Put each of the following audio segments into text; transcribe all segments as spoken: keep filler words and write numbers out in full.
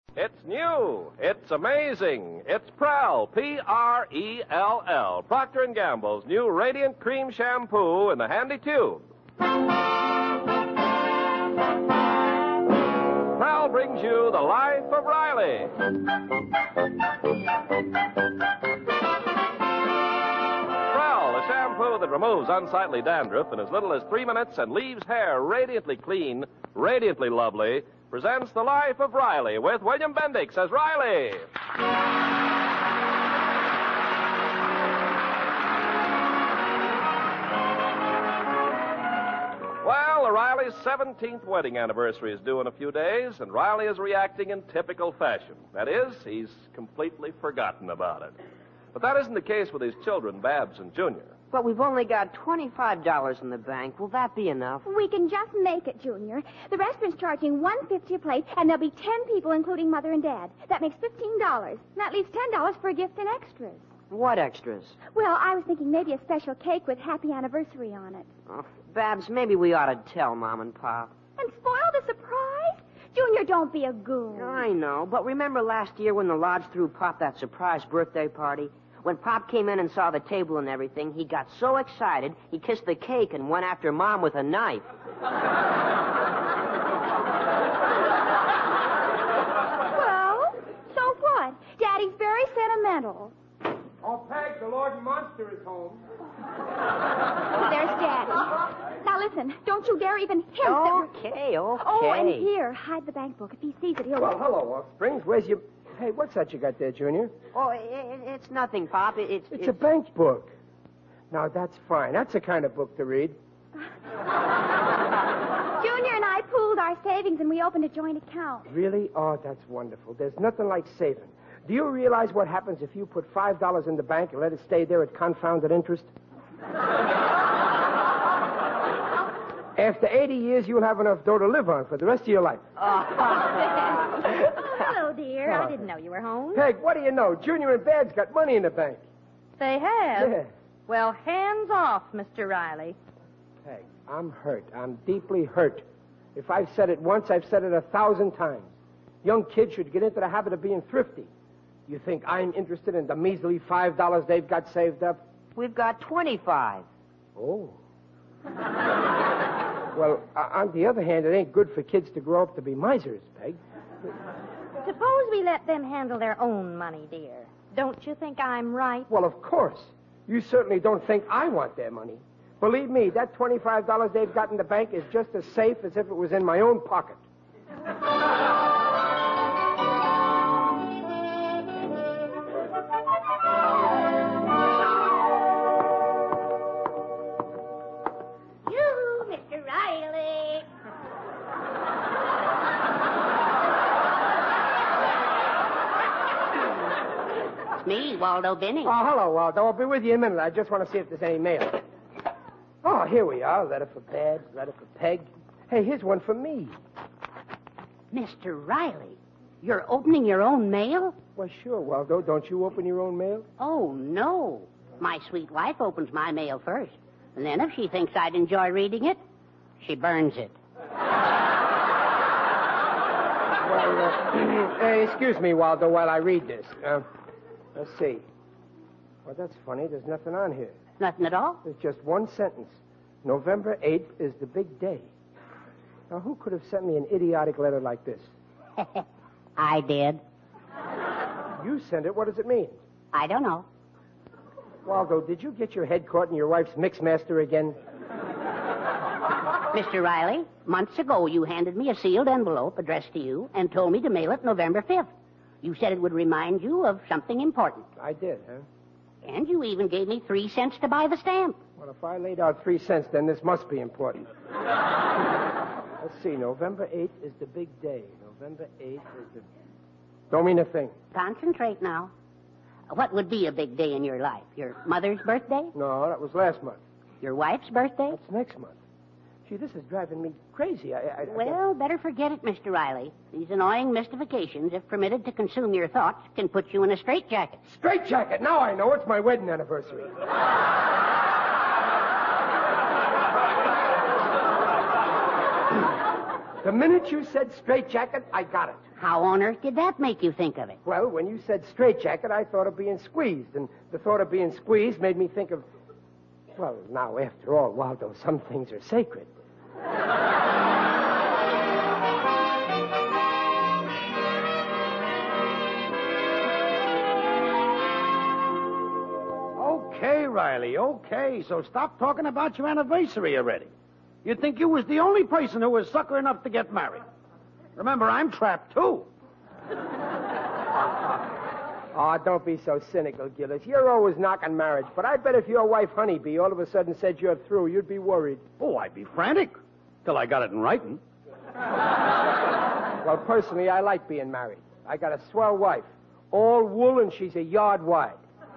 It's new. It's amazing. It's Prell, P R E L L, Procter and Gamble's new Radiant Cream Shampoo in the handy tube. Prell brings you The Life of Riley. Prell, a shampoo that removes unsightly dandruff in as little as three minutes and leaves hair radiantly clean, radiantly lovely, presents The Life of Riley with William Bendix as Riley. Well, the Riley's seventeenth wedding anniversary is due in a few days, and Riley is reacting in typical fashion. That is, he's completely forgotten about it. But that isn't the case with his children, Babs and Junior. But we've only got twenty-five dollars in the bank. Will that be enough? We can just make it, Junior. The restaurant's charging one hundred fifty dollars a plate, and there'll be ten people, including Mother and Dad. That makes fifteen dollars. That leaves ten dollars for a gift and extras. What extras? Well, I was thinking maybe a special cake with happy anniversary on it. Oh, Babs, maybe we ought to tell Mom and Pop. And spoil the surprise? Junior, don't be a goon. I know, but remember last year when the lodge threw Pop that surprise birthday party? When Pop came in and saw the table and everything, he got so excited, he kissed the cake and went after Mom with a knife. Well, so what? Daddy's very sentimental. Oh, Peg, the Lord and Monster is home. There's Daddy. Now listen, don't you dare even hint that we're... Okay, okay. Oh, and here, hide the bank book. If he sees it, he'll... Well, hello, Walt Springs. Where's your... Hey, what's that you got there, Junior? Oh, it, it, it's nothing, Pop. It, it's, It's it's a bank book. Now, that's fine. That's the kind of book to read. Junior and I pooled our savings and we opened a joint account. Really? Oh, that's wonderful. There's nothing like saving. Do you realize what happens if you put five dollars in the bank and let it stay there at confounded interest? After eighty years, you'll have enough dough to live on for the rest of your life. Oh, hello, dear. I didn't know you were home. Peg, what do you know? Junior and Babs got money in the bank. They have? Yeah. Well, hands off, Mister Riley. Peg, I'm hurt. I'm deeply hurt. If I've said it once, I've said it a thousand times. Young kids should get into the habit of being thrifty. You think I'm interested in the measly five dollars they've got saved up? We've got twenty-five. Oh. Well, uh, on the other hand, it ain't good for kids to grow up to be misers, Peg. Suppose we let them handle their own money, dear. Don't you think I'm right? Well, of course. You certainly don't think I want their money. Believe me, that twenty-five dollars they've got in the bank is just as safe as if it was in my own pocket. You, Mister Riley. It's me, Waldo Benning. Oh, hello, Waldo. I'll be with you in a minute. I just want to see if there's any mail. Oh, here we are. Letter for Babs, letter for Peg. Hey, here's one for me. Mister Riley, you're opening your own mail? Well, sure, Waldo. Don't you open your own mail? Oh, no. My sweet wife opens my mail first. And then if she thinks I'd enjoy reading it, she burns it. Well, uh, uh, excuse me, Waldo, while I read this. Uh, let's see. Well, that's funny. There's nothing on here. Nothing at all? There's just one sentence. November eighth is the big day. Now, who could have sent me an idiotic letter like this? I did. You sent it. What does it mean? I don't know. Waldo, did you get your head caught in your wife's mixmaster again? Mister Riley, months ago you handed me a sealed envelope addressed to you and told me to mail it November fifth. You said it would remind you of something important. I did, huh? And you even gave me three cents to buy the stamp. Well, if I laid out three cents, then this must be important. Let's see. November eighth is the big day. November eighth is the... Don't mean a thing. Concentrate now. What would be a big day in your life? Your mother's birthday? No, that was last month. Your wife's birthday? That's next month. Gee, this is driving me crazy. I, I, I Well, better forget it, Mister Riley. These annoying mystifications, if permitted to consume your thoughts, can put you in a straitjacket. Straitjacket! Now I know. It's my wedding anniversary. The minute you said straitjacket, I got it. How on earth did that make you think of it? Well, when you said straitjacket, I thought of being squeezed, and the thought of being squeezed made me think of... Well, now, after all, Waldo, some things are sacred. Okay, Riley, okay. So stop talking about your anniversary already. You'd think you was the only person who was sucker enough to get married. Remember, I'm trapped, too. Oh, don't be so cynical, Gillis. You're always knocking marriage, but I bet if your wife, Honeybee, all of a sudden said you're through, you'd be worried. Oh, I'd be frantic. Till I got it in writing. Well, personally, I like being married. I got a swell wife. All wool, and she's a yard wide.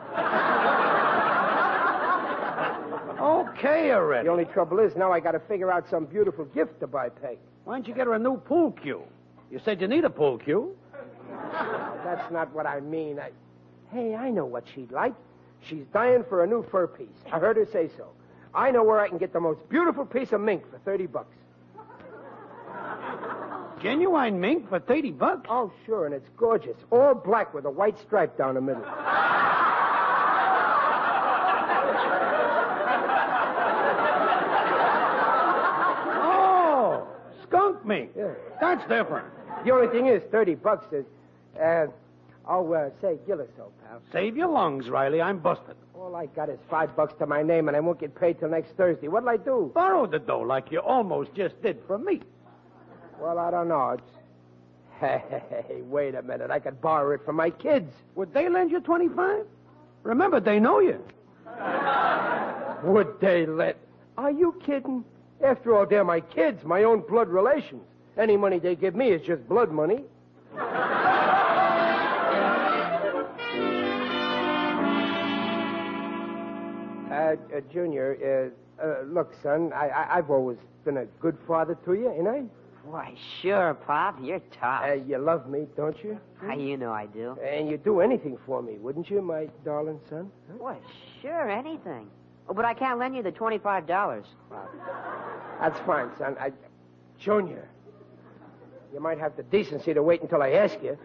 Okay already. The only trouble is, now I got to figure out some beautiful gift to buy Peg. Why don't you get her a new pool cue? You said you need a pool cue. That's not what I mean. I... Hey, I know what she'd like. She's dying for a new fur piece. I heard her say so. I know where I can get the most beautiful piece of mink for thirty bucks. Genuine mink for thirty bucks? Oh, sure, and it's gorgeous. All black with a white stripe down the middle. Oh, skunk mink. Yeah. That's different. The only thing is, thirty bucks is... Uh, oh, uh, say, Gillis, old pal. Save your lungs, Riley. I'm busted. All I got is five bucks to my name, and I won't get paid till next Thursday. What'll I do? Borrow the dough like you almost just did from me. Well, I don't know. It's... Hey, wait a minute. I could borrow it from my kids. Would they lend you twenty-five? Remember, they know you. Would they let... Are you kidding? After all, they're my kids, my own blood relations. Any money they give me is just blood money. Uh, uh, Junior, uh, uh, look, son, I, I, I've always been a good father to you, ain't I? Why, sure, Pop. You're tough. Uh, you love me, don't you? How you know I do? And you'd do anything for me, wouldn't you, my darling son? Huh? Why, sure, anything. Oh, but I can't lend you the twenty-five dollars. Well, that's fine, son. I... Junior, you might have the decency to wait until I ask you.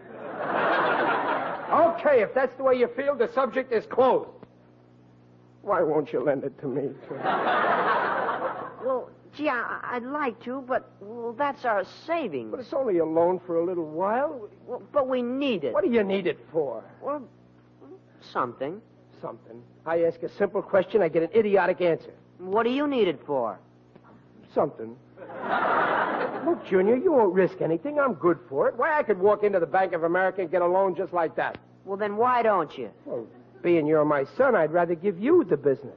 Okay, if that's the way you feel, the subject is closed. Why won't you lend it to me? Well, gee, I, I'd like to, but well, that's our savings. But it's only a loan for a little while. Well, but we need it. What do you need it for? Well, something. Something. I ask a simple question, I get an idiotic answer. What do you need it for? Something. Look, Junior, you won't risk anything. I'm good for it. Why, I could walk into the Bank of America and get a loan just like that. Well, then why don't you? Well, being you're my son, I'd rather give you the business.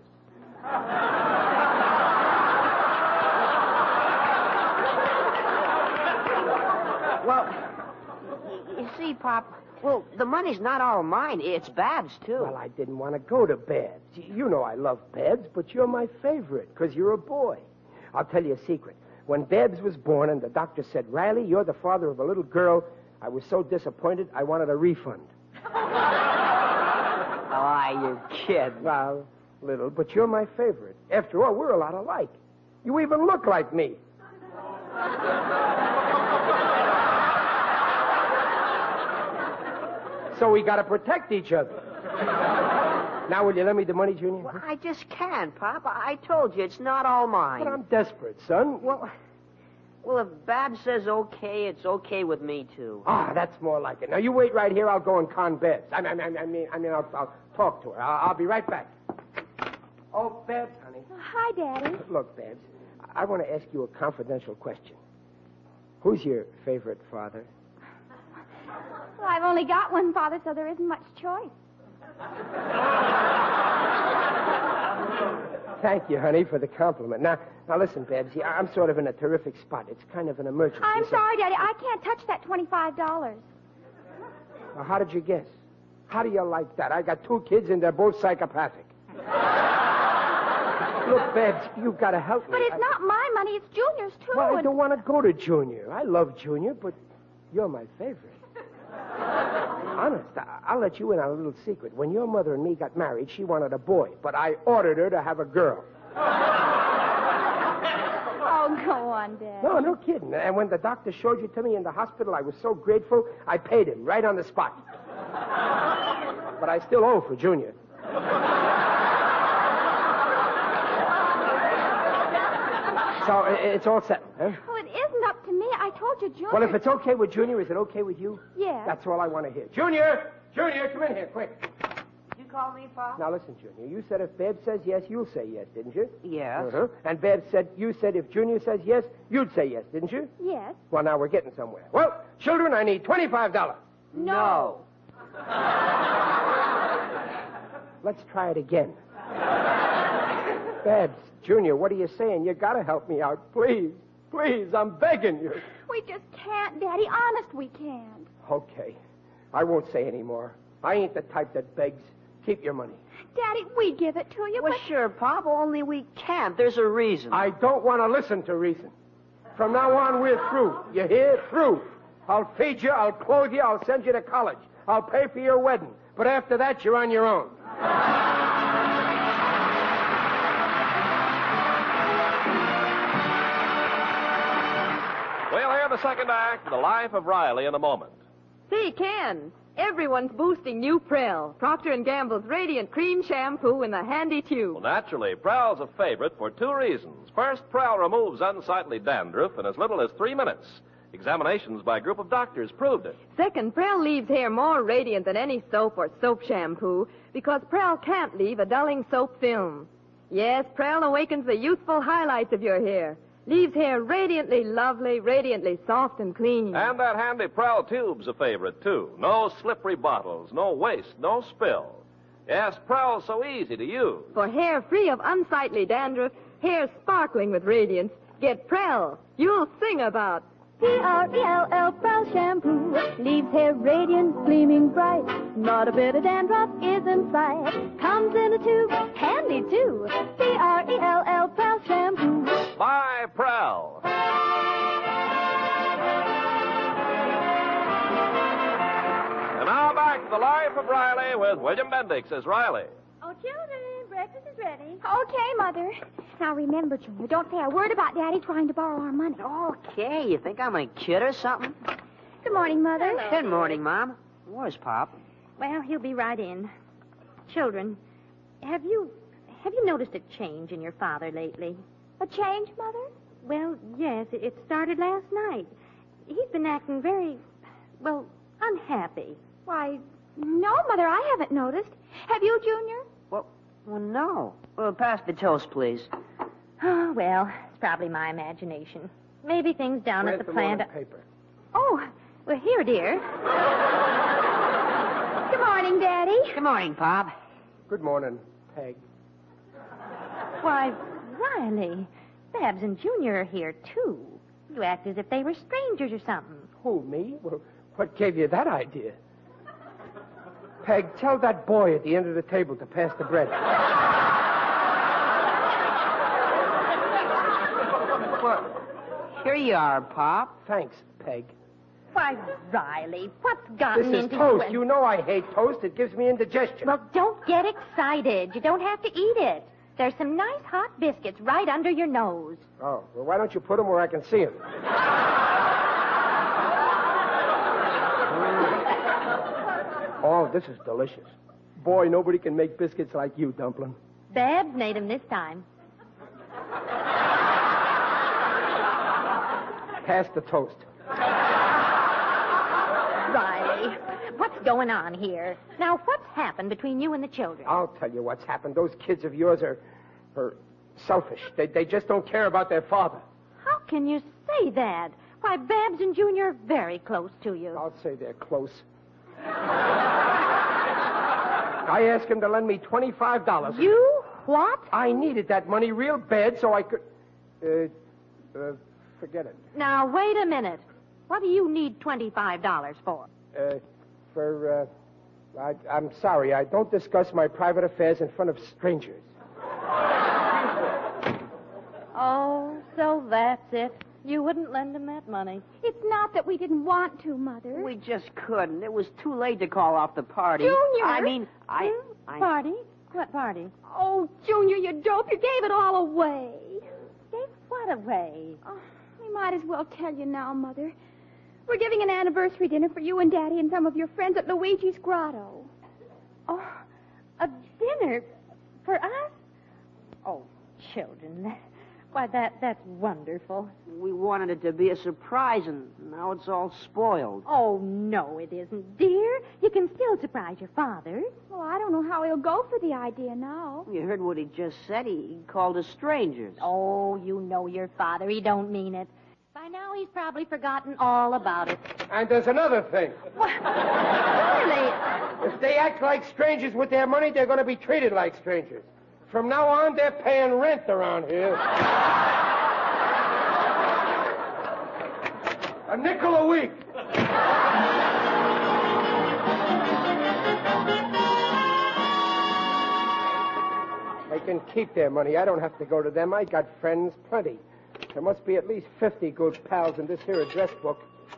Well, y- you see, Pop, well, the money's not all mine. It's Babs, too. Well, I didn't want to go to Babs. You know I love Babs, but you're my favorite because you're a boy. I'll tell you a secret. When Babs was born and the doctor said, Riley, you're the father of a little girl, I was so disappointed I wanted a refund. Ah, you kid. Well, little, but you're my favorite. After all, we're a lot alike. You even look like me. So we got to protect each other. Now, will you lend me the money, Junior? Well, I just can't, Pop. I I told you, it's not all mine. But I'm desperate, son. Well, well, if Babs says okay, it's okay with me, too. Ah, that's more like it. Now, you wait right here. I'll go and con Babs. I mean, I mean, I mean, I mean I'll, I'll talk to her. I'll, I'll be right back. Oh, Babs, honey. Hi, Daddy. Look, Babs, I want to ask you a confidential question. Who's your favorite father? Well, I've only got one father, so there isn't much choice. Thank you, honey, for the compliment. Now, now listen, Babs, I'm sort of in a terrific spot. It's kind of an emergency. I'm so- sorry, Daddy. I can't touch that twenty-five dollars. Well, how did you guess? How do you like that? I got two kids, and they're both psychopathic. Look, Babs, you've got to help me. But it's I- not my money. It's Junior's, too. Well, I and- don't want to go to Junior. I love Junior, but you're my favorite. Honest, I- I'll let you in on a little secret. When your mother and me got married, she wanted a boy, but I ordered her to have a girl. Oh, Oh, go on, Dad. No, no kidding. And when the doctor showed you to me in the hospital, I was so grateful, I paid him right on the spot. But I still owe for Junior. So i- it's all set, huh? Oh, it isn't up to me. I told you, Junior. Well, if it's okay with Junior, is it okay with you? Yes. That's all I want to hear. Junior! Junior, come in here, quick. You call me, Pop? Now, listen, Junior. You said if Babs says yes, you'll say yes, didn't you? Yes. Uh-huh. And Babs said, you said if Junior says yes, you'd say yes, didn't you? Yes. Well, now we're getting somewhere. Well, children, I need twenty-five dollars. No. Let's try it again. Babs, Junior, what are you saying? You gotta help me out. Please. Please, I'm begging you. We just can't, Daddy. Honest, we can't. Okay. I won't say any more. I ain't the type that begs. Keep your money. Daddy, we give it to you, Well, but... sure, Pop, only we can't. There's a reason. I don't want to listen to reason. From now on, we're through. You hear? Through. I'll feed you, I'll clothe you, I'll send you to college. I'll pay for your wedding. But after that, you're on your own. We'll hear the second act, The Life of Riley, in a moment. Say, Ken, everyone's boosting new Prel, Procter and Gamble's Radiant Cream Shampoo in the handy tube. Well, naturally, Prell's a favorite for two reasons. First, Prell removes unsightly dandruff in as little as three minutes. Examinations by a group of doctors proved it. Second, Prel leaves hair more radiant than any soap or soap shampoo because Prel can't leave a dulling soap film. Yes, Prel awakens the youthful highlights of your hair. Leaves hair radiantly lovely, radiantly soft and clean. And that handy Prell tube's a favorite, too. No slippery bottles, no waste, no spill. Yes, Prell's so easy to use. For hair free of unsightly dandruff, hair sparkling with radiance, get Prel. You'll sing about. P R E L L, Prel Shampoo. Leaves hair radiant, gleaming bright. Not a bit of dandruff is in sight. Comes in a tube, handy too. P R E L L, Prel Shampoo. Buy Prell. And now back to The Life of Riley with William Bendix as Riley. Oh, children, breakfast is ready. Okay, Mother. Now remember, Junior, don't say a word about Daddy trying to borrow our money. Okay, you think I'm a kid or something? Good morning, Mother. Good morning, Mom. Where's Pop? Well, he'll be right in. Children, have you have you noticed a change in your father lately? A change, Mother? Well, yes, it, it started last night. He's been acting very, well, unhappy. Why, no, Mother, I haven't noticed. Have you, Junior? Well, well no. Well, pass the toast, please. Oh, well, it's probably my imagination. Maybe things down Where's at the, the plant. morning paper? Oh, well, here, dear. Good morning, Daddy. Good morning, Pop. Good morning, Peg. Why, Riley, Babs and Junior are here, too. You act as if they were strangers or something. Who, me? Well, what gave you that idea? Peg, tell that boy at the end of the table to pass the bread. Well, here you are, Pop. Thanks, Peg. Why, Riley, what's gotten This is into toast. you? You know I hate toast. It gives me indigestion. Well, don't get excited. You don't have to eat it. There's some nice hot biscuits right under your nose. Oh, well, why don't you put them where I can see them? Oh, this is delicious. Boy, nobody can make biscuits like you, Dumpling. Babs made 'em this time. Pass the toast. Riley, what's going on here? Now, what's happened between you and the children? I'll tell you what's happened. Those kids of yours are, are selfish. They, they just don't care about their father. How can you say that? Why, Babs and Junior are very close to you. I'll say they're close. I asked him to lend me twenty-five dollars. You? What? I needed that money real bad so I could... Uh, uh, forget it. Now, wait a minute. What do you need twenty-five dollars for? Uh, for, uh... I, I'm sorry. I don't discuss my private affairs in front of strangers. Oh, so that's it. You wouldn't lend him that money. It's not that we didn't want to, Mother. We just couldn't. It was too late to call off the party. Junior! I mean, I... Hmm? I... Party? What party? Oh, Junior, you dope. You gave it all away. Gave what what away? Oh, we might as well tell you now, Mother. We're giving an anniversary dinner for you and Daddy and some of your friends at Luigi's Grotto. Oh, a dinner for us? Oh, children. Why, that that's wonderful. We wanted it to be a surprise, and now it's all spoiled. Oh, no, it isn't, dear. You can still surprise your father. Well, I don't know how he'll go for the idea now. You heard what he just said. He, he called us strangers. Oh, you know your father. He don't mean it. By now, he's probably forgotten all about it. And there's another thing. Riley! If they act like strangers with their money, they're going to be treated like strangers. From now on, they're paying rent around here. A nickel a week. They can keep their money. I don't have to go to them. I got friends, plenty. There must be at least fifty good pals in this here address book.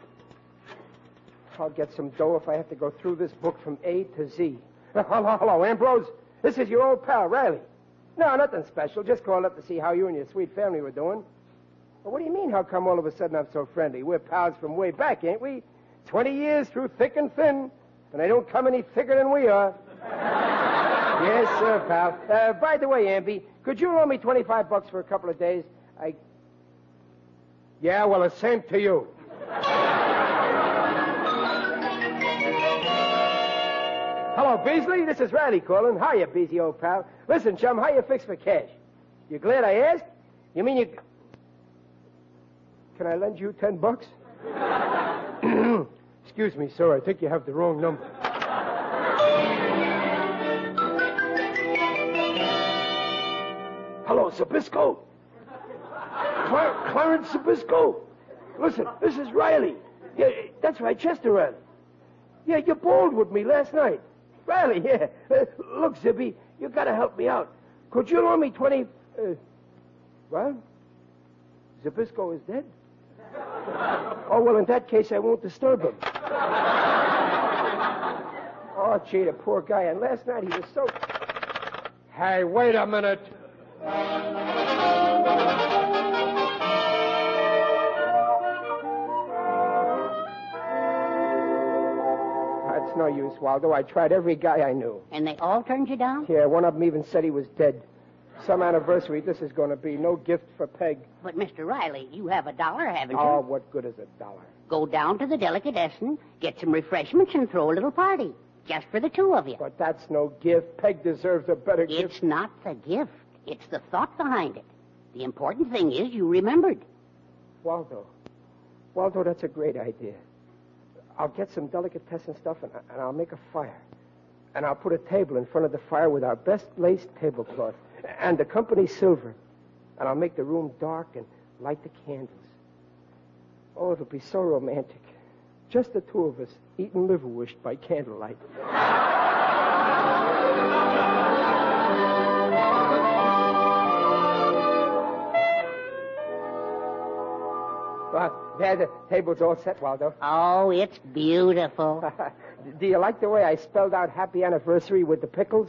I'll get some dough if I have to go through this book from A to Z. Hello, hello, Ambrose. This is your old pal, Riley. No, nothing special. Just called up to see how you and your sweet family were doing. Well, what do you mean, how come all of a sudden I'm so friendly? We're pals from way back, ain't we? Twenty years through thick and thin, and they don't come any thicker than we are. Yes, sir, pal. Uh, by the way, Amby, could you loan me twenty-five bucks for a couple of days? I... Yeah, well, the same to you. Hello, Beasley. This is Riley calling. Hiya, Beasley, old pal. Listen, chum, how you fix for cash? You glad I asked? You mean you... Can I lend you ten bucks? Excuse me, sir. I think you have the wrong number. Hello, Sabisco. Clar- Clarence Sabisco. Listen, this is Riley. Yeah, that's right, Chester Riley. Yeah, you bowled with me last night. Riley, yeah. Uh, look, Zippy, you gotta help me out. Could you loan me twenty... Uh, what? Zabisco is dead? Oh, well, in that case, I won't disturb him. Oh, gee, the poor guy. And last night he was so... Hey, wait a minute. That's no use, Waldo. I tried every guy I knew. And they all turned you down? Yeah, one of them even said he was dead. Some anniversary this is going to be. No gift for Peg. But, Mister Riley, you have a dollar, haven't you? Oh, what good is a dollar? Go down to the delicatessen, get some refreshments, and throw a little party. Just for the two of you. But that's no gift. Peg deserves a better gift. It's not the gift. It's the thought behind it. The important thing is you remembered. Waldo. Waldo, that's a great idea. I'll get some delicatessen stuff, and, and I'll make a fire. And I'll put a table in front of the fire with our best laced tablecloth. And the company silver. And I'll make the room dark and light the candles. Oh, it'll be so romantic. Just the two of us eating liverwurst by candlelight. Well, there, the table's all set, Waldo. Oh, it's beautiful. Do you like the way I spelled out happy anniversary with the pickles?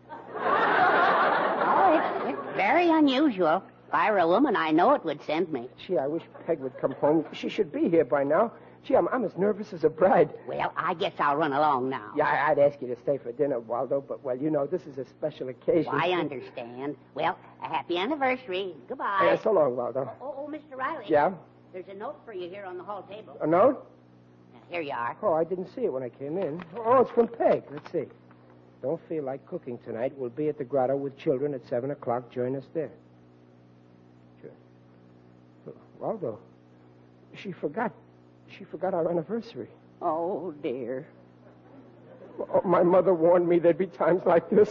Oh, it's, it's very unusual. If I were a woman, I know it would send me. Gee, I wish Peg would come home. She should be here by now. Gee, I'm, I'm as nervous as a bride. Well, I guess I'll run along now. Yeah, I- I'd ask you to stay for dinner, Waldo, but, well, you know, this is a special occasion. Well, I understand. Well, a happy anniversary. Goodbye. Yeah, so long, Waldo. Oh, oh, Mister Riley. Yeah? There's a note for you here on the hall table. A note? Now, here you are. Oh, I didn't see it when I came in. Oh, it's from Peg. Let's see. Don't feel like cooking tonight. We'll be at the grotto with children at seven o'clock. Join us there. Sure. Waldo, she forgot. She forgot our anniversary. Oh, dear. Oh, my mother warned me there'd be times like this.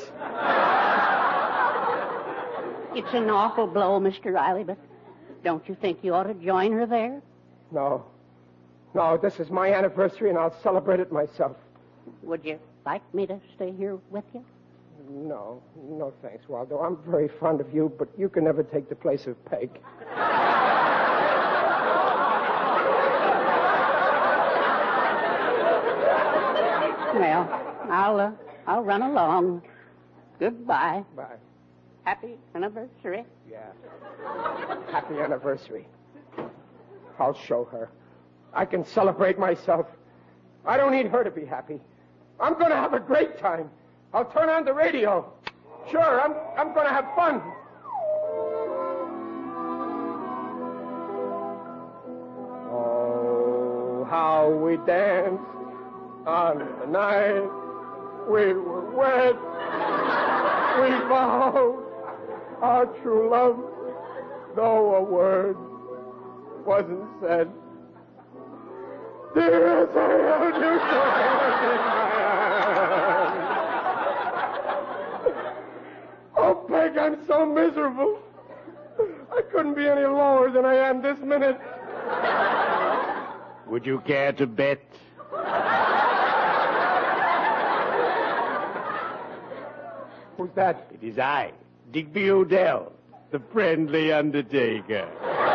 It's an awful blow, Mister Riley, but don't you think you ought to join her there? No. No, this is my anniversary, and I'll celebrate it myself. Would you like me to stay here with you? No. No, thanks, Waldo. I'm very fond of you, but you can never take the place of Peg. Well, I'll uh, I'll run along. Goodbye. Bye. Happy anniversary. Yeah. Happy anniversary. I'll show her. I can celebrate myself. I don't need her to be happy. I'm going to have a great time. I'll turn on the radio. Sure, I'm, I'm going to have fun. Oh, how we danced on the night we were wed. We vowed our true love, though a word wasn't said. Dear, as I held you so in my arms. Oh, Peg, I'm so miserable. I couldn't be any lower than I am this minute. Would you care to bet? Who's that? It is I, Digby Odell, the friendly undertaker.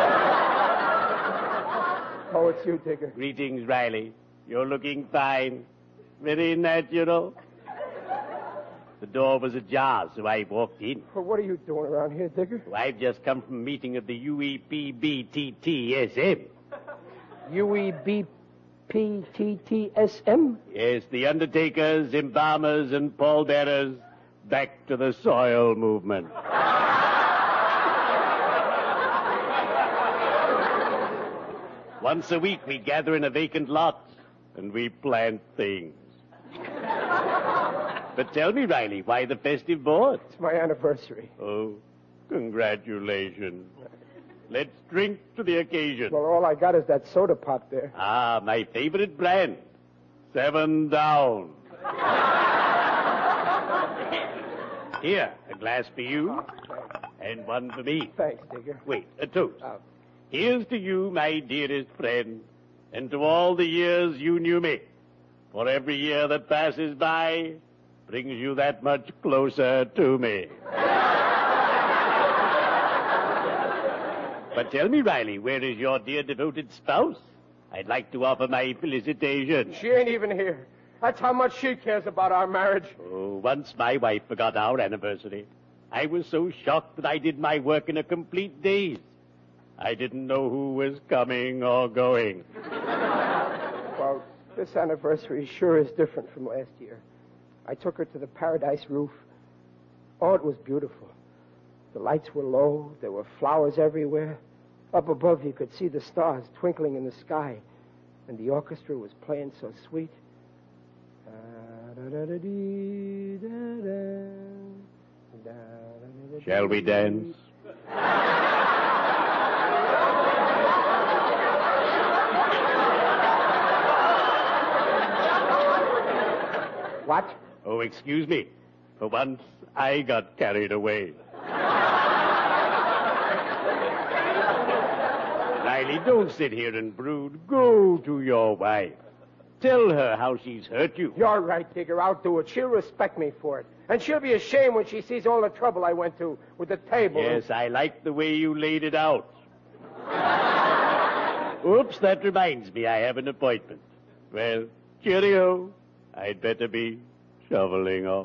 Oh, it's you, Digger. Greetings, Riley. You're looking fine. Very natural. The door was ajar, so I walked in. Well, what are you doing around here, Digger? So I've just come from a meeting of the U E P B T T S M. U E B P T T S M? Yes, the undertakers, embalmers, and pallbearers back to the soil movement. Once a week, we gather in a vacant lot, and we plant things. But tell me, Riley, why the festive board? It's my anniversary. Oh, congratulations. Let's drink to the occasion. Well, all I got is that soda pop there. Ah, my favorite brand. Seven Down. Here, a glass for you, and one for me. Thanks, Digger. Wait, a toast. Oh. Here's to you, my dearest friend, and to all the years you knew me. For every year that passes by brings you that much closer to me. But tell me, Riley, where is your dear devoted spouse? I'd like to offer my felicitations. She ain't even here. That's how much she cares about our marriage. Oh, once my wife forgot our anniversary. I was so shocked that I did my work in a complete daze. I didn't know who was coming or going. Well, this anniversary sure is different from last year. I took her to the Paradise Roof. Oh, it was beautiful. The lights were low. There were flowers everywhere. Up above, you could see the stars twinkling in the sky. And the orchestra was playing so sweet. Shall we dance? What? Oh, excuse me. For once, I got carried away. Riley, don't sit here and brood. Go to your wife. Tell her how she's hurt you. You're right, Digger. I'll do it. She'll respect me for it. And she'll be ashamed when she sees all the trouble I went to with the table. Yes, I like the way you laid it out. Oops, that reminds me I have an appointment. Well, cheerio. I'd better be shoveling off.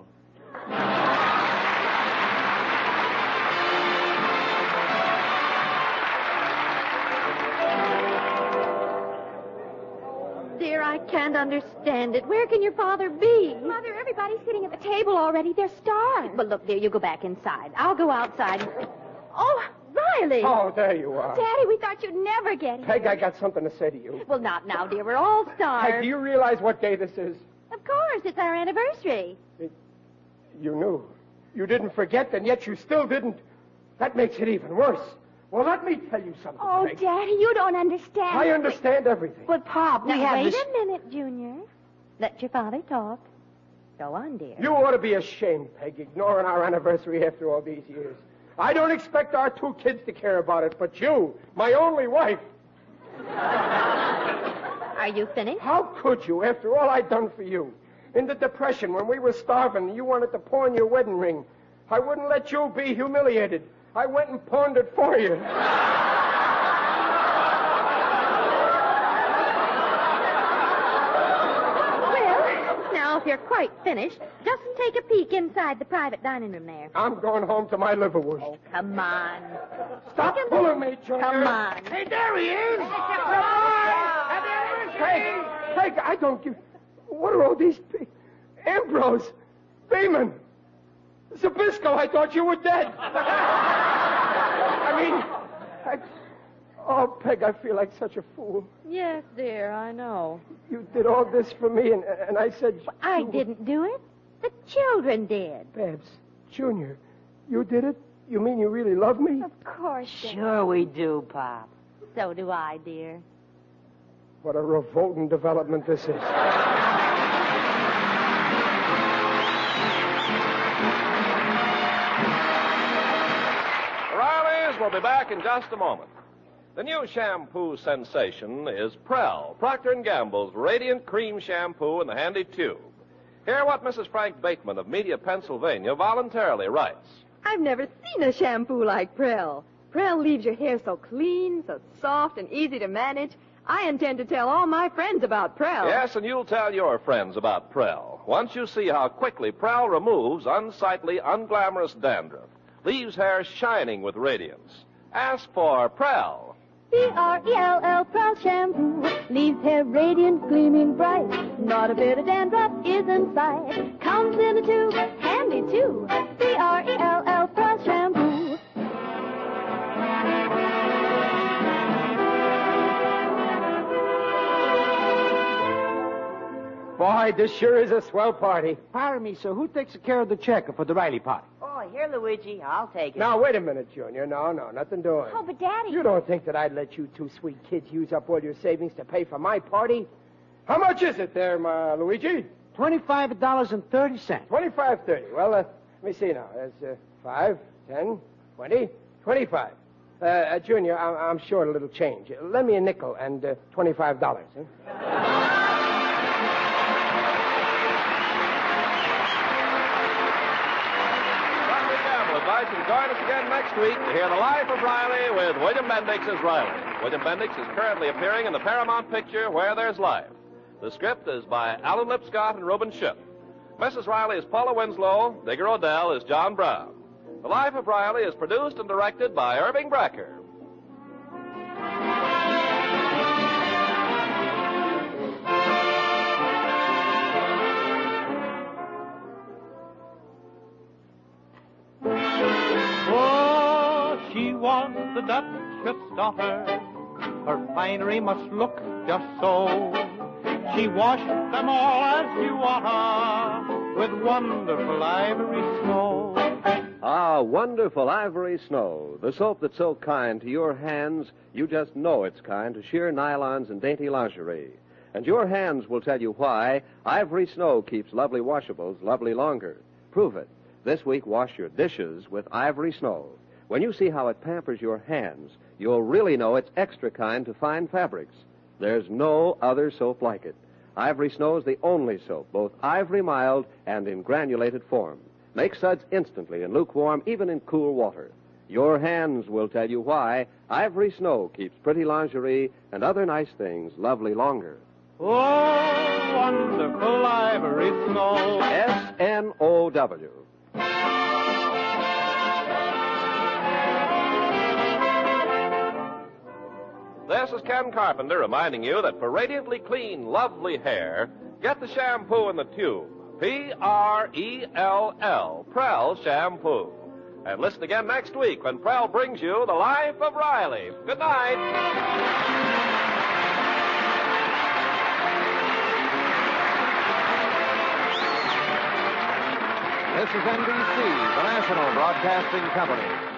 Dear, I can't understand it. Where can your father be? Mother, everybody's sitting at the table already. They're starved. Well, look, dear, you go back inside. I'll go outside. Oh, Riley! Oh, there you are. Daddy, we thought you'd never get here. Peg, I got something to say to you. Well, not now, dear. We're all starved. Peg, do you realize what day this is? Of course, it's our anniversary. It, you knew. You didn't forget, and yet you still didn't. That makes it even worse. Well, let me tell you something, Oh, Peg. Daddy, you don't understand. I understand everything. But, Pop, we Now, have wait this... a minute, Junior. Let your father talk. Go on, dear. You ought to be ashamed, Peg, ignoring our anniversary after all these years. I don't expect our two kids to care about it, but you, my only wife. Are you finished? How could you, after all I'd done for you? In the Depression, when we were starving, and you wanted to pawn your wedding ring. I wouldn't let you be humiliated. I went and pawned it for you. Well, now, if you're quite finished, just take a peek inside the private dining room there. I'm going home to my liverwurst. Oh, come on. Stop pulling me, Junior. Come on. Hey, there he is. Hey, hey, I don't give... What are all these... Pe- Ambrose. Beeman. Zabisco, I thought you were dead. I mean... I... Oh, Peg, I feel like such a fool. Yes, dear, I know. You did all this for me, and, and I said... Well, I you... didn't do it. The children did. Babs, Junior, you did it? You mean you really love me? Of course. Sure we do, Pop. So do I, dear. What a revolting development this is. Riley's will be back in just a moment. The new shampoo sensation is Prell, Procter and Gamble's Radiant Cream Shampoo in the handy tube. Hear what Missus Frank Bateman of Media, Pennsylvania voluntarily writes. I've never seen a shampoo like Prell. Prell leaves your hair so clean, so soft, and easy to manage. I intend to tell all my friends about Prell. Yes, and you'll tell your friends about Prell. Once you see how quickly Prell removes unsightly, unglamorous dandruff, leaves hair shining with radiance. Ask for Prell. P R E L L, Prell shampoo, leaves hair radiant, gleaming bright. Not a bit of dandruff is in sight. Comes in a tube, handy too. P R E L L, Prell shampoo. Boy, this sure is a swell party. Pardon me, sir. Who takes care of the check for the Riley party? Oh, here, Luigi. I'll take it. Now, wait a minute, Junior. No, no, nothing doing. Oh, but Daddy... You don't think that I'd let you two sweet kids use up all your savings to pay for my party? How much is it there, my Luigi? Twenty-five dollars and thirty cents. Twenty-five thirty. Well, uh, let me see now. There's uh, five, ten, twenty, twenty-five. Uh, uh, Junior, I- I'm short a little change. Uh, lend me a nickel and uh, twenty-five dollars. Huh? Invites you to join us again next week to hear The Life of Riley with William Bendix as Riley. William Bendix is currently appearing in the Paramount picture Where There's Life. The script is by Alan Lipscott and Reuben Ship. Missus Riley is Paula Winslow. Digger Odell is John Brown. The Life of Riley is produced and directed by Irving Brecker. Was the Duchess' daughter. Her finery must look just so. She washed them all as you water with wonderful ivory snow. Ah, wonderful ivory snow. The soap that's so kind to your hands, you just know it's kind to sheer nylons and dainty lingerie. And your hands will tell you why Ivory Snow keeps lovely washables lovely longer. Prove it. This week, wash your dishes with Ivory Snow. When you see how it pampers your hands, you'll really know it's extra kind to fine fabrics. There's no other soap like it. Ivory Snow is the only soap, both ivory mild and in granulated form. Make suds instantly in lukewarm, even in cool water. Your hands will tell you why Ivory Snow keeps pretty lingerie and other nice things lovely longer. Oh, wonderful ivory snow. S N O W. This is Ken Carpenter reminding you that for radiantly clean, lovely hair, get the shampoo in the tube. P R E L L, Prell Shampoo. And listen again next week when Prell brings you The Life of Riley. Good night. This is N B C, the national broadcasting company.